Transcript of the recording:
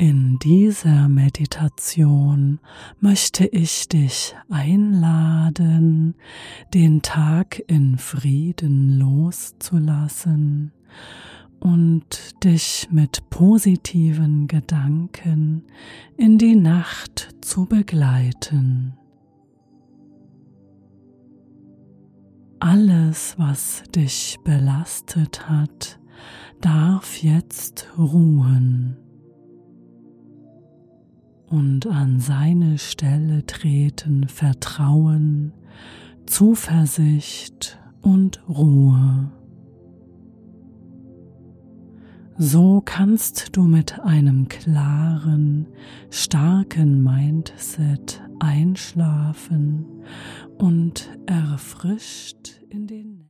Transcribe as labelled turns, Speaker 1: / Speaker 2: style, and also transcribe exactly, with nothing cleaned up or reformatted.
Speaker 1: In dieser Meditation möchte ich dich einladen, den Tag in Frieden loszulassen und dich mit positiven Gedanken in die Nacht zu begleiten. Alles, was dich belastet hat, darf jetzt ruhen und an seine Stelle treten Vertrauen, Zuversicht und Ruhe. So kannst du mit einem klaren, starken Mindset einschlafen und erfrischt in den